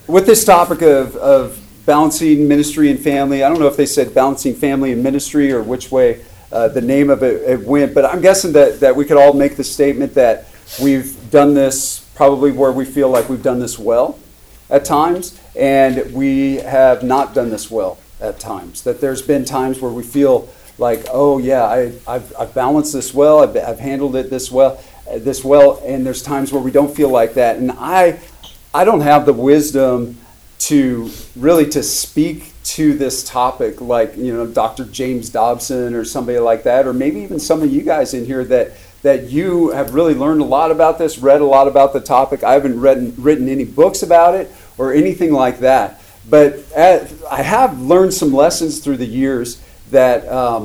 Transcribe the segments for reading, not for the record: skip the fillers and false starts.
with this topic of balancing ministry and family, I don't know if they said balancing family and ministry or which way the name of it went, but I'm guessing that we could all make the statement that we've done this probably where we feel like we've done this well at times, and we have not done this well at times. That there's been times where we feel like, oh yeah, I've balanced this well, I've handled it this well, and there's times where we don't feel like that. And I don't have the wisdom to really to speak to this topic like, Dr. James Dobson or somebody like that, or maybe even some of you guys in here that you have really learned a lot about this, read a lot about the topic. I haven't written any books about it or anything like that. But I have learned some lessons through the years that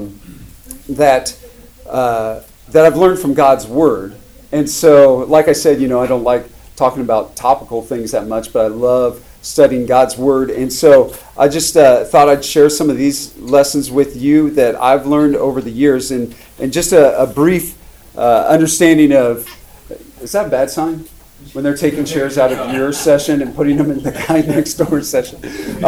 I've learned from God's Word. And so, like I said, I don't like talking about topical things that much, but I love studying God's Word. And so I just thought I'd share some of these lessons with you that I've learned over the years, and just a brief understanding of, is that a bad sign? When they're taking chairs out of your session and putting them in the guy next door's session. It's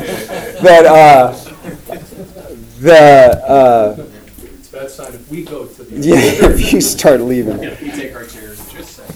a bad sign if we go to the if you start leaving. Yeah, if we take our chairs and just say.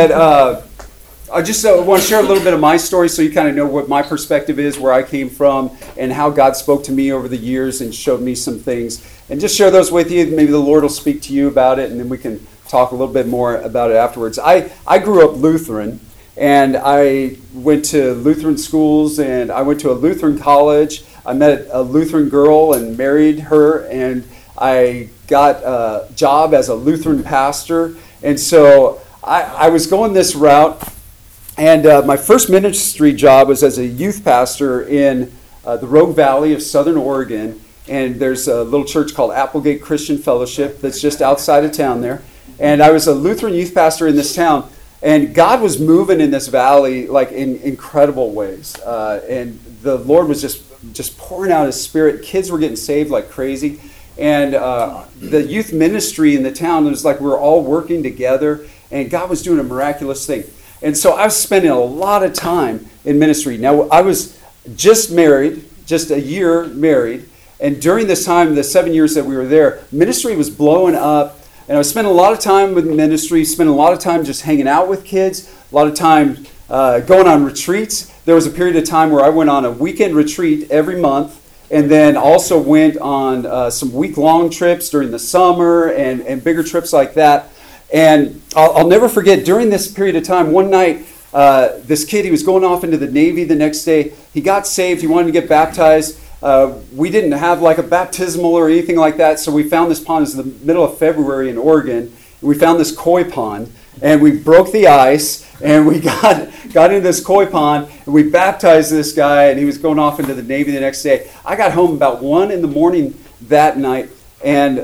I just want to share a little bit of my story so you kind of know what my perspective is, where I came from, and how God spoke to me over the years and showed me some things. And just share those with you. Maybe the Lord will speak to you about it, and then we can talk a little bit more about it afterwards. I grew up Lutheran, and I went to Lutheran schools, and I went to a Lutheran college. I met a Lutheran girl and married her, and I got a job as a Lutheran pastor. And so I was going this route, and my first ministry job was as a youth pastor in the Rogue Valley of Southern Oregon. And there's a little church called Applegate Christian Fellowship that's just outside of town there. And I was a Lutheran youth pastor in this town, and God was moving in this valley like in incredible ways. And the Lord was just pouring out His Spirit. Kids were getting saved like crazy. And the youth ministry in the town, it was like we were all working together, and God was doing a miraculous thing. And so I was spending a lot of time in ministry. Now, I was just married, just a year married, and during this time, the 7 years that we were there, ministry was blowing up. And I was spending a lot of time with ministry, spending a lot of time just hanging out with kids, a lot of time going on retreats. There was a period of time where I went on a weekend retreat every month, and then also went on some week-long trips during the summer and bigger trips like that. And I'll never forget, during this period of time, one night, this kid, he was going off into the Navy the next day. He got saved. He wanted to get baptized. We didn't have like a baptismal or anything like that, so we found this pond. It was the middle of February in Oregon. We found this koi pond, and we broke the ice, and we got into this koi pond, and we baptized this guy, and he was going off into the Navy the next day. I got home about 1 a.m. that night, and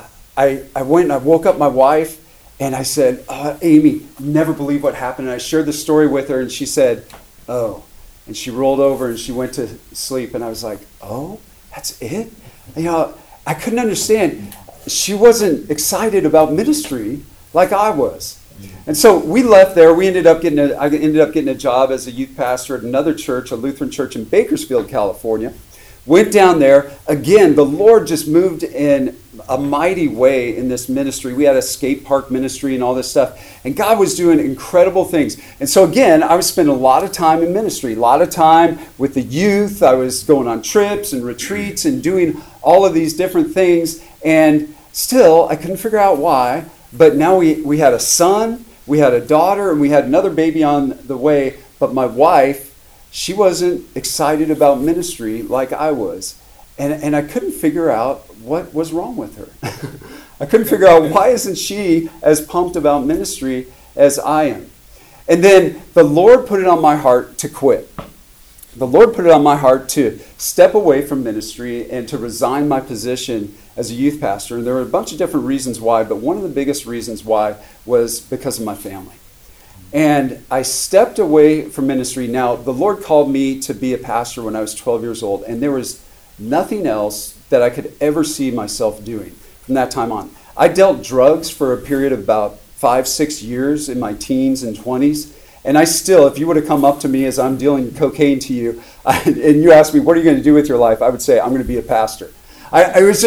I went and I woke up my wife, and I said, Amy, never believe what happened. And I shared the story with her, and she said, oh. And she rolled over and she went to sleep. And I was like, oh, that's it? I couldn't understand. She wasn't excited about ministry like I was. And so we left there. I ended up getting a job as a youth pastor at another church, a Lutheran church in Bakersfield, California. Went down there. Again, the Lord just moved in a mighty way in this ministry. We had a skate park ministry and all this stuff. And God was doing incredible things. And so again, I was spending a lot of time in ministry, a lot of time with the youth. I was going on trips and retreats and doing all of these different things. And still, I couldn't figure out why. But now we had a son, we had a daughter, and we had another baby on the way. But my wife, she wasn't excited about ministry like I was. And I couldn't figure out what was wrong with her. I couldn't figure out, why isn't she as pumped about ministry as I am? And then the Lord put it on my heart to quit. The Lord put it on my heart to step away from ministry and to resign my position as a youth pastor. And there were a bunch of different reasons why, but one of the biggest reasons why was because of my family. And I stepped away from ministry. Now, the Lord called me to be a pastor when I was 12 years old, and there was nothing else that I could ever see myself doing from that time on. I dealt drugs for a period of about 5-6 years in my teens and 20s, And I still, if you would have come up to me as I'm dealing cocaine to you, and you asked me, what are you going to do with your life? I would say, I'm going to be a pastor. It was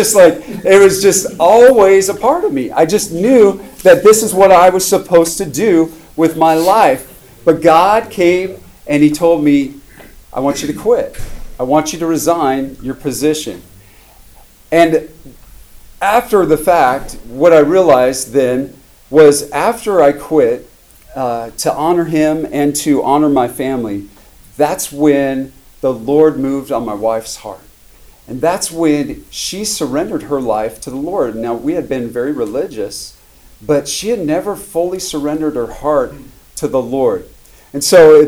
just always a part of me. I just knew that this is what I was supposed to do with my life. But God came and he told me, I want you to quit. I want you to resign your position. And after the fact, what I realized then was after I quit, to honor him and to honor my family, that's when the Lord moved on my wife's heart. And that's when she surrendered her life to the Lord. Now, we had been very religious, but she had never fully surrendered her heart to the Lord. And so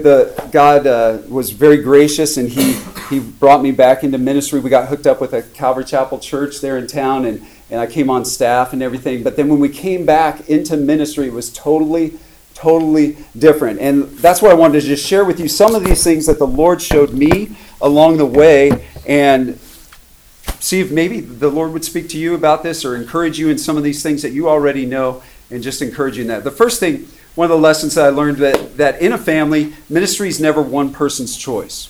God was very gracious, and he brought me back into ministry. We got hooked up with a Calvary Chapel church there in town, and I came on staff and everything. But then when we came back into ministry, it was totally different. And that's what I wanted to just share with you, some of these things that the Lord showed me along the way, and see if maybe the Lord would speak to you about this or encourage you in some of these things that you already know, and just encourage you in that. The first thing, one of the lessons that I learned, that in a family, ministry is never one person's choice.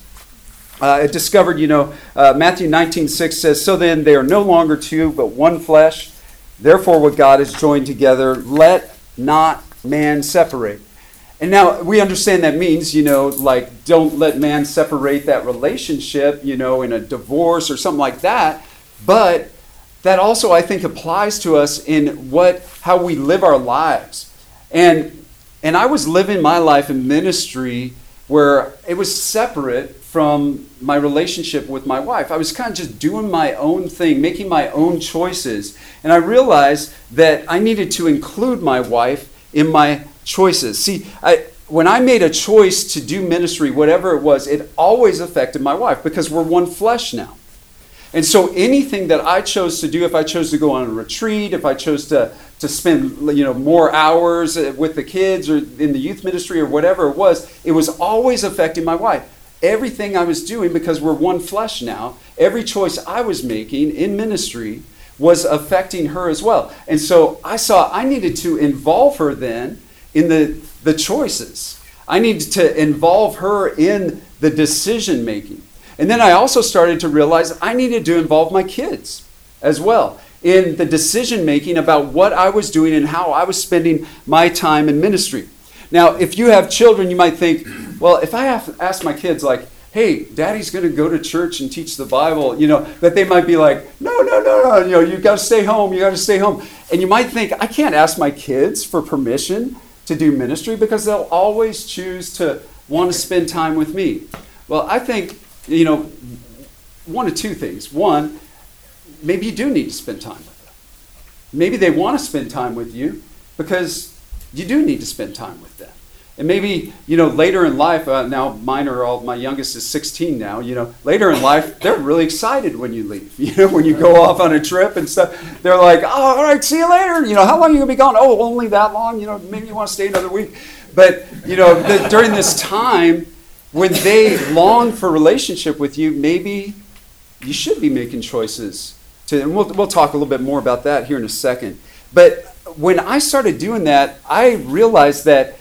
I discovered, Matthew 19:6 says, so then they are no longer two, but one flesh. Therefore, what God has joined together, let not man separate. And now we understand that means, don't let man separate that relationship, in a divorce or something like that. But that also, I think, applies to us in how we live our lives. And I was living my life in ministry where it was separate from my relationship with my wife. I was kind of just doing my own thing, making my own choices. And I realized that I needed to include my wife in my choices. See, when I made a choice to do ministry, whatever it was, it always affected my wife because we're one flesh now. And so anything that I chose to do, if I chose to go on a retreat, if I chose to spend more hours with the kids or in the youth ministry or whatever it was always affecting my wife. Everything I was doing, because we're one flesh now, every choice I was making in ministry was affecting her as well. And so I saw I needed to involve her then in the choices. I needed to involve her in the decision making. And then I also started to realize I needed to involve my kids as well in the decision making about what I was doing and how I was spending my time in ministry. Now, if you have children, you might think, well, if I ask my kids like, hey, daddy's going to go to church and teach the Bible, that they might be like, no, you got to stay home, And you might think, I can't ask my kids for permission to do ministry because they'll always choose to want to spend time with me. Well, I think, one of two things. One, maybe you do need to spend time with them. Maybe they want to spend time with you because you do need to spend time with them. And maybe, later in life, now my youngest is 16 now, later in life, they're really excited when you leave. When you go off on a trip and stuff, they're like, oh, all right, see you later. How long are you going to be gone? Oh, only that long. Maybe you want to stay another week. But, during this time, when they long for relationship with you, maybe you should be making choices. And we'll talk a little bit more about that here in a second. But when I started doing that, I realized that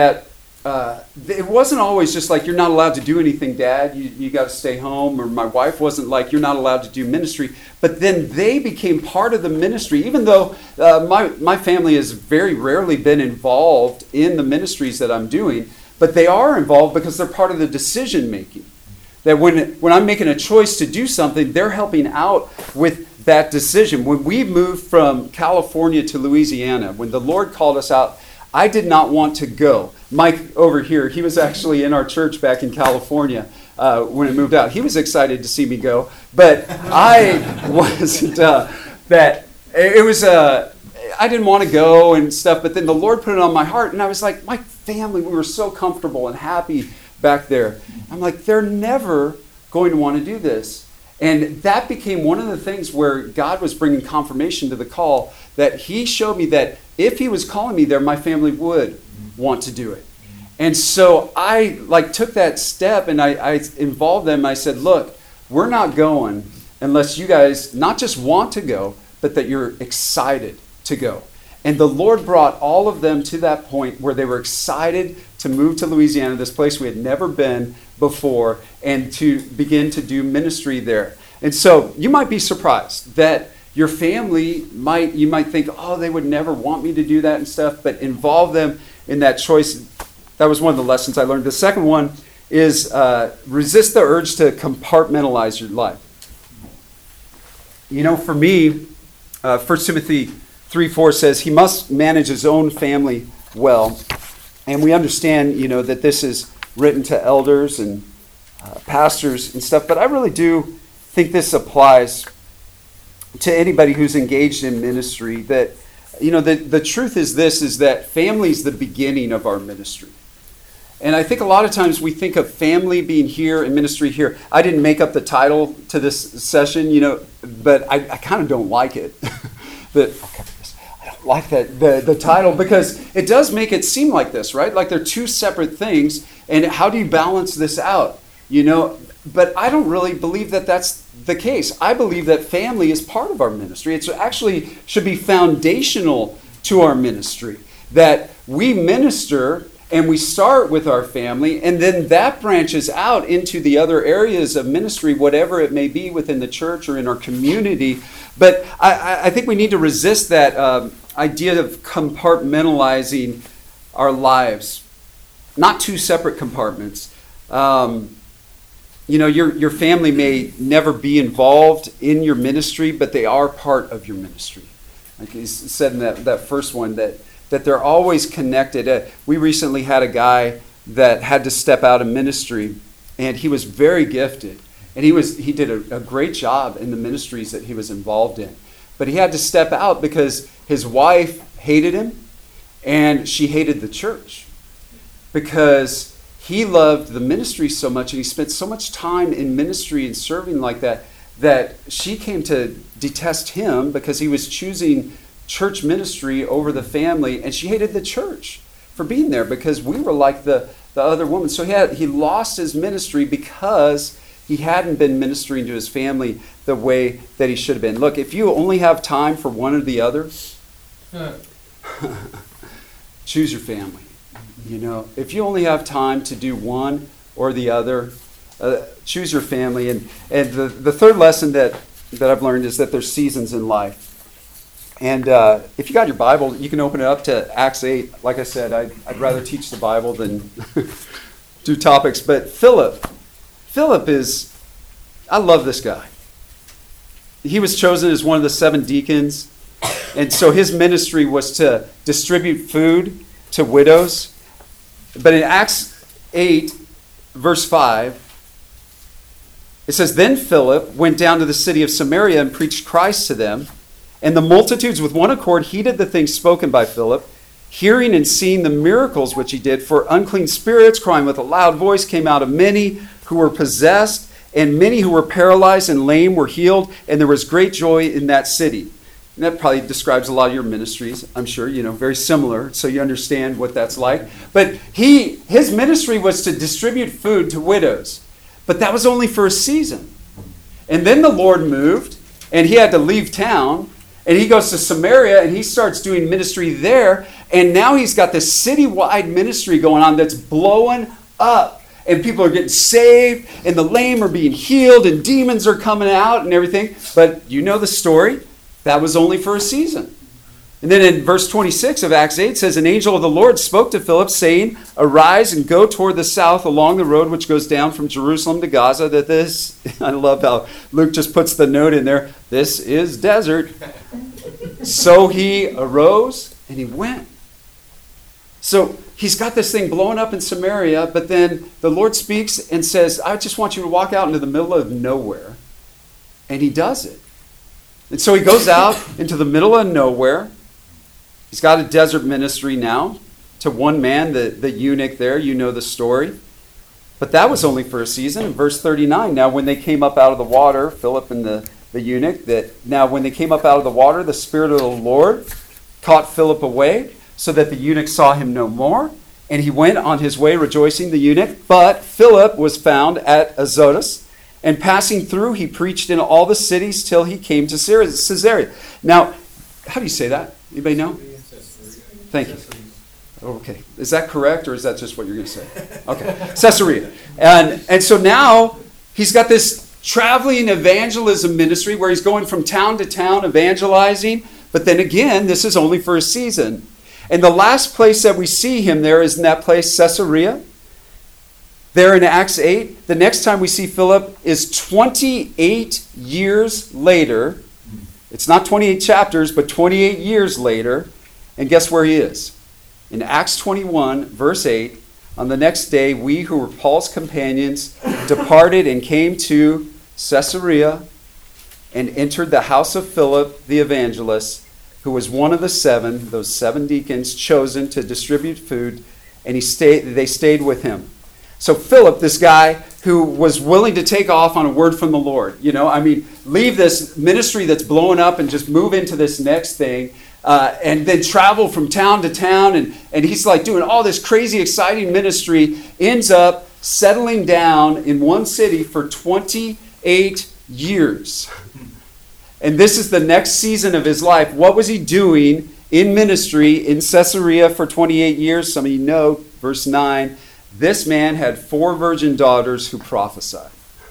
it wasn't always just like, you're not allowed to do anything, Dad. You got to stay home. Or my wife wasn't like, you're not allowed to do ministry. But then they became part of the ministry, even though my family has very rarely been involved in the ministries that I'm doing. But they are involved because they're part of the decision making. That when I'm making a choice to do something, they're helping out with that decision. When we moved from California to Louisiana, when the Lord called us out, I did not want to go. Mike over here, he was actually in our church back in California when it moved out. He was excited to see me go, but I wasn't. I didn't want to go and stuff, but then the Lord put it on my heart, and I was like, my family, we were so comfortable and happy back there. I'm like, they're never going to want to do this. And that became one of the things where God was bringing confirmation to the call, that he showed me that if he was calling me there, my family would want to do it. And so I took that step and I involved them. I said, look, we're not going unless you guys not just want to go, but that you're excited to go. And the Lord brought all of them to that point where they were excited to move to Louisiana, this place we had never been before, and to begin to do ministry there. And so you might be surprised that your family you might think, oh, they would never want me to do that and stuff, but involve them in that choice. That was one of the lessons I learned. The second one is resist the urge to compartmentalize your life. You know, for me, 1 Timothy 3:4 says he must manage his own family well. And we understand, you know, that this is written to elders and pastors and stuff, but I really do think this applies to anybody who's engaged in ministry. That, you know, the truth is this, is that family is the beginning of our ministry. And I think a lot of times we think of family being here and ministry here. I didn't make up the title to this session, you know, but I kind of don't like it. I don't like the title, because it does make it seem like this, right? Like they're two separate things, and how do you balance this out? You know, but I don't really believe that that's the case. I believe that family is part of our ministry. It actually should be foundational to our ministry, that we minister and we start with our family, and then that branches out into the other areas of ministry, whatever it may be within the church or in our community. But I think we need to resist that idea of compartmentalizing our lives, not two separate compartments. You know, your family may never be involved in your ministry, but they are part of your ministry. Like he said in that first one, that they're always connected. We recently had a guy that had to step out of ministry, and he was very gifted. And he did a great job in the ministries that he was involved in. But he had to step out because his wife hated him, and she hated the church, because he loved the ministry so much, and he spent so much time in ministry and serving like that, that she came to detest him because he was choosing church ministry over the family, and she hated the church for being there because we were like the other woman. So he lost his ministry because he hadn't been ministering to his family the way that he should have been. Look, if you only have time for one or the other, choose your family. You know, if you only have time to do one or the other, choose your family. And the third lesson that I've learned is that there's seasons in life. And if you got your Bible, you can open it up to Acts 8. Like I said, I'd rather teach the Bible than do topics. But Philip is, I love this guy. He was chosen as one of the 7 deacons. And so his ministry was to distribute food to widows. But in Acts 8, verse 5, it says, "Then Philip went down to the city of Samaria and preached Christ to them. And the multitudes with one accord heeded the things spoken by Philip, hearing and seeing the miracles which he did. For unclean spirits, crying with a loud voice, came out of many who were possessed, and many who were paralyzed and lame were healed, and there was great joy in that city." And that probably describes a lot of your ministries, I'm sure, you know, very similar, so you understand what that's like. But his ministry was to distribute food to widows, but that was only for a season. And then the Lord moved, and he had to leave town, and he goes to Samaria, and he starts doing ministry there, and now he's got this citywide ministry going on that's blowing up. And people are getting saved, and the lame are being healed, and demons are coming out and everything. But you know the story. That was only for a season. And then in verse 26 of Acts 8 says, "An angel of the Lord spoke to Philip, saying, 'Arise and go toward the south along the road which goes down from Jerusalem to Gaza.'" That this, I love how Luke just puts the note in there, this is desert. "So he arose and he went." So he's got this thing blowing up in Samaria, but then the Lord speaks and says, "I just want you to walk out into the middle of nowhere." And he does it. And so he goes out into the middle of nowhere. He's got a desert ministry now to one man, the eunuch there. You know the story. But that was only for a season. In verse 39, now when they came up out of the water, Philip and the eunuch, now when they came up out of the water, the Spirit of the Lord caught Philip away, so that the eunuch saw him no more. And he went on his way rejoicing, the eunuch. But Philip was found at Azotus, and passing through, he preached in all the cities till he came to Caesarea. Now, how do you say that? Anybody know? Thank you. Okay. Is that correct, or is that just what you're going to say? Okay. Caesarea. And so now he's got this traveling evangelism ministry where he's going from town to town evangelizing. But then again, this is only for a season. And the last place that we see him there is in that place, Caesarea. There in Acts 8. The next time we see Philip is 28 years later. It's not 28 chapters, but 28 years later. And guess where he is? In Acts 21, verse 8, on the next day, we who were Paul's companions departed and came to Caesarea and entered the house of Philip the evangelist, who was one of the seven, those 7 deacons chosen to distribute food, and they stayed with him. So Philip, this guy who was willing to take off on a word from the Lord, leave this ministry that's blowing up and just move into this next thing, and then travel from town to town, and he's like doing all this crazy, exciting ministry, ends up settling down in one city for 28 years. And this is the next season of his life. What was he doing in ministry in Caesarea for 28 years? Some of you know, verse 9, this man had 4 virgin daughters who prophesied.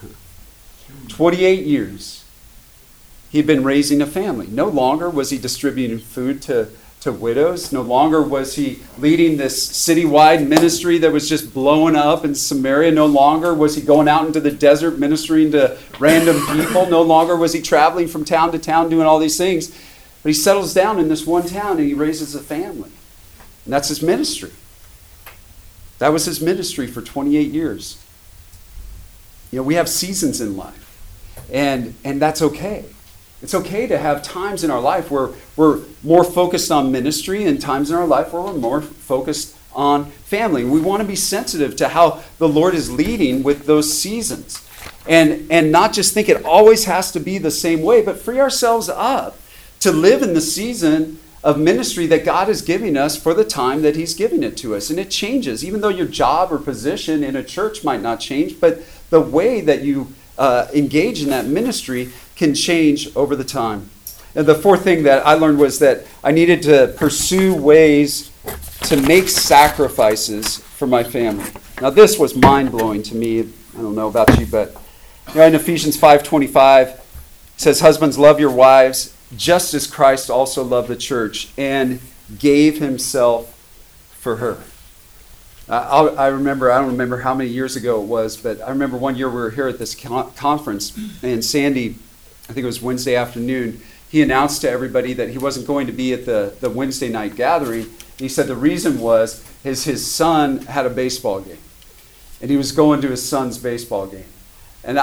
28 years. He'd been raising a family. No longer was he distributing food to widows. No longer was he leading this citywide ministry that was just blowing up in Samaria. No longer was he going out into the desert ministering to random people. No longer was he traveling from town to town doing all these things. But he settles down in this one town and he raises a family. And that's his ministry. That was his ministry for 28 years. We have seasons in life. And that's okay. It's okay to have times in our life where we're more focused on ministry and times in our life where we're more focused on family. We want to be sensitive to how the Lord is leading with those seasons. And not just think it always has to be the same way, but free ourselves up to live in the season of ministry that God is giving us for the time that he's giving it to us. And it changes, even though your job or position in a church might not change, but the way that you engage in that ministry can change over the time. And the fourth thing that I learned was that I needed to pursue ways to make sacrifices for my family. Now this was mind-blowing to me. I don't know about you, but in Ephesians 5:25, it says, husbands, love your wives, just as Christ also loved the church and gave himself for her. I don't remember how many years ago it was, but I remember one year we were here at this conference, and Sandy, I think it was Wednesday afternoon, he announced to everybody that he wasn't going to be at the Wednesday night gathering. He said the reason was his son had a baseball game, and he was going to his son's baseball game. And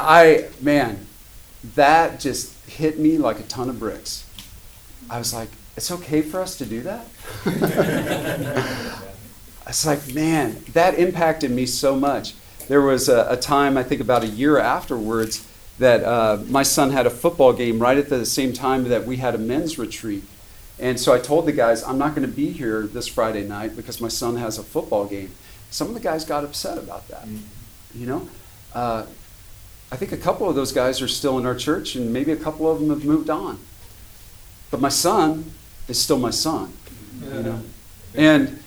that just hit me like a ton of bricks. I was like, it's okay for us to do that? It's like, man, that impacted me so much. There was a time, I think about a year afterwards, that my son had a football game right at the same time that we had a men's retreat. And so I told the guys, I'm not going to be here this Friday night because my son has a football game. Some of the guys got upset about that. I think a couple of those guys are still in our church, and maybe a couple of them have moved on. But my son is still my son, And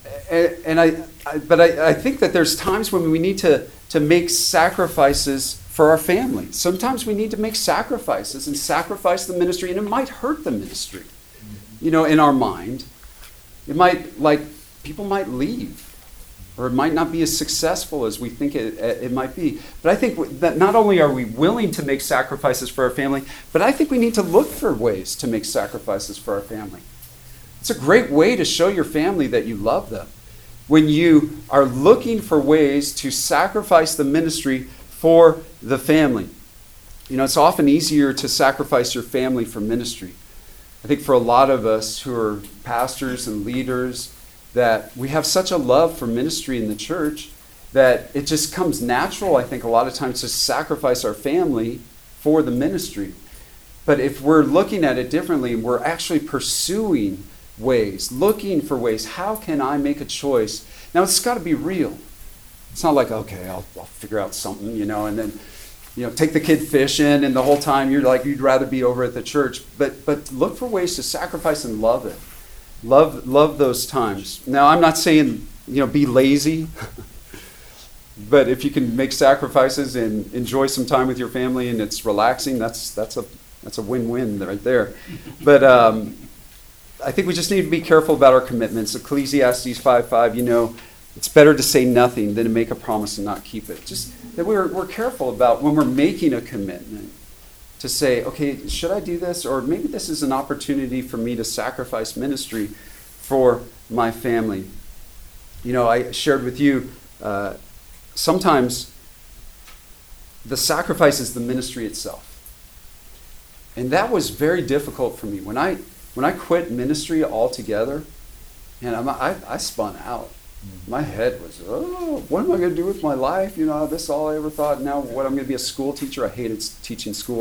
I think that there's times when we need to make sacrifices for our family. Sometimes we need to make sacrifices and sacrifice the ministry, and it might hurt the ministry, in our mind. It might, people might leave. Or it might not be as successful as we think it might be. But I think that not only are we willing to make sacrifices for our family, but I think we need to look for ways to make sacrifices for our family. It's a great way to show your family that you love them. When you are looking for ways to sacrifice the ministry for the family. It's often easier to sacrifice your family for ministry. I think for a lot of us who are pastors and leaders, that we have such a love for ministry in the church that it just comes natural, I think, a lot of times to sacrifice our family for the ministry. But if we're looking at it differently, we're actually pursuing ways, looking for ways, how can I make a choice? Now, it's got to be real. It's not like, okay, I'll figure out something, and then, take the kid fishing, and the whole time you're like, you'd rather be over at the church. But look for ways to sacrifice and love it. Love those times. Now, I'm not saying, be lazy, but if you can make sacrifices and enjoy some time with your family and it's relaxing, that's a win-win right there. But I think we just need to be careful about our commitments. Ecclesiastes 5:5, it's better to say nothing than to make a promise and not keep it. Just that we're careful about when we're making a commitment to say, okay, should I do this? Or maybe this is an opportunity for me to sacrifice ministry for my family. I shared with you, sometimes the sacrifice is the ministry itself. And that was very difficult for me. When I quit ministry altogether, and I spun out. My head was, what am I going to do with my life? This is all I ever thought. Now what, I'm going to be a school teacher? I hated teaching school,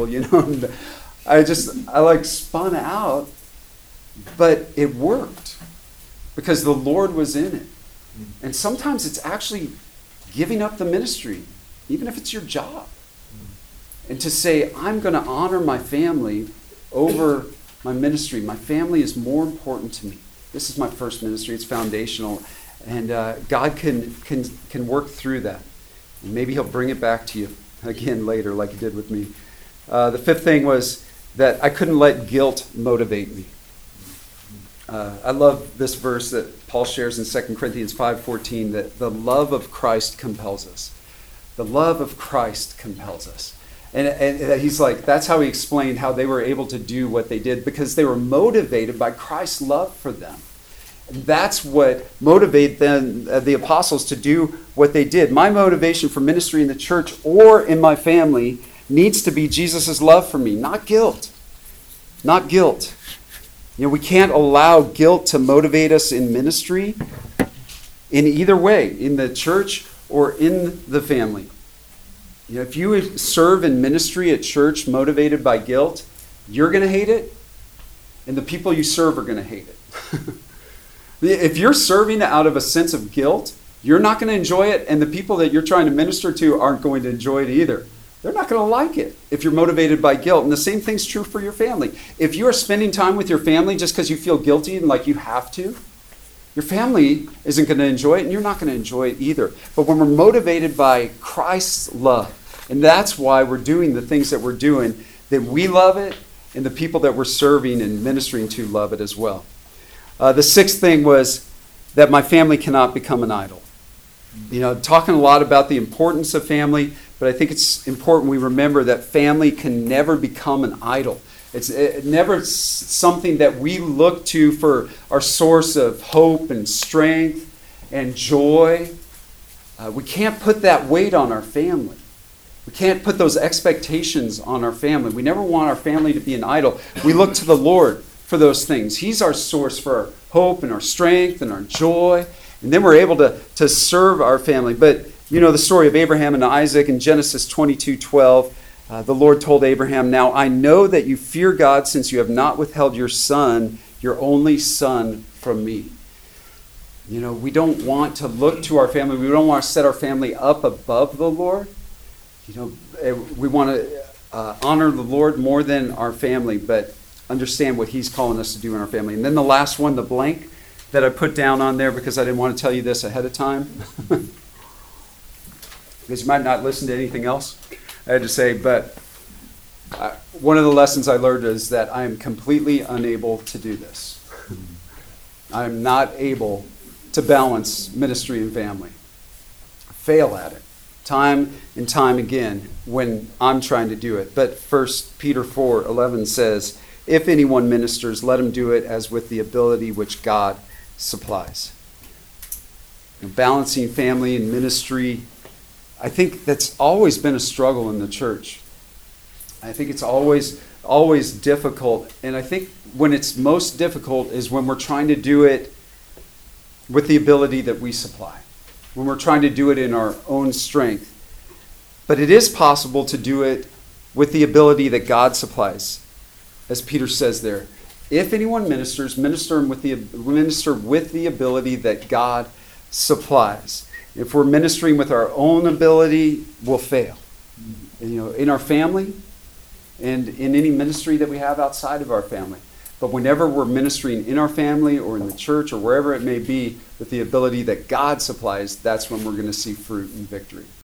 I spun out, but it worked because the Lord was in it. And sometimes it's actually giving up the ministry, even if it's your job. And to say, I'm going to honor my family over my ministry. My family is more important to me. This is my first ministry. It's foundational. And God can work through that. And maybe he'll bring it back to you again later like he did with me. The fifth thing was that I couldn't let guilt motivate me. I love this verse that Paul shares in 2 Corinthians 5:14, that the love of Christ compels us. The love of Christ compels us. And he's like, that's how he explained how they were able to do what they did, because they were motivated by Christ's love for them. And that's what motivated them, the apostles, to do what they did. My motivation for ministry in the church or in my family needs to be Jesus' love for me, not guilt. Not guilt. We can't allow guilt to motivate us in ministry in either way, in the church or in the family. If you serve in ministry at church motivated by guilt, you're going to hate it, and the people you serve are going to hate it. If you're serving out of a sense of guilt, you're not going to enjoy it, and the people that you're trying to minister to aren't going to enjoy it either. They're not going to like it if you're motivated by guilt. And the same thing's true for your family. If you are spending time with your family just because you feel guilty and like you have to, your family isn't going to enjoy it, and you're not going to enjoy it either. But when we're motivated by Christ's love, and that's why we're doing the things that we're doing, then we love it, and the people that we're serving and ministering to love it as well. The sixth thing was that my family cannot become an idol. Talking a lot about the importance of family, but I think it's important we remember that family can never become an idol. It's never something that we look to for our source of hope and strength and joy. We can't put that weight on our family. We can't put those expectations on our family. We never want our family to be an idol. We look to the Lord for those things. He's our source for our hope and our strength and our joy. And then we're able to serve our family. But the story of Abraham and Isaac in Genesis 22:12. The Lord told Abraham, "Now I know that you fear God, since you have not withheld your son, your only son, from me." We don't want to look to our family. We don't want to set our family up above the Lord. We want to honor the Lord more than our family, but understand what he's calling us to do in our family. And then the last one, the blank that I put down on there because I didn't want to tell you this ahead of time. Because you might not listen to anything else I had to say, but one of the lessons I learned is that I am completely unable to do this. I am not able to balance ministry and family. I fail at it time and time again when I'm trying to do it. But 1 Peter 4:11 says, "If anyone ministers, let him do it as with the ability which God supplies." Balancing family and ministry, I think that's always been a struggle in the church. I think it's always difficult. And I think when it's most difficult is when we're trying to do it with the ability that we supply, when we're trying to do it in our own strength. But it is possible to do it with the ability that God supplies, as Peter says there. If anyone ministers, minister with the ability that God supplies. If we're ministering with our own ability, we'll fail. In our family and in any ministry that we have outside of our family. But whenever we're ministering in our family or in the church or wherever it may be with the ability that God supplies, that's when we're going to see fruit and victory.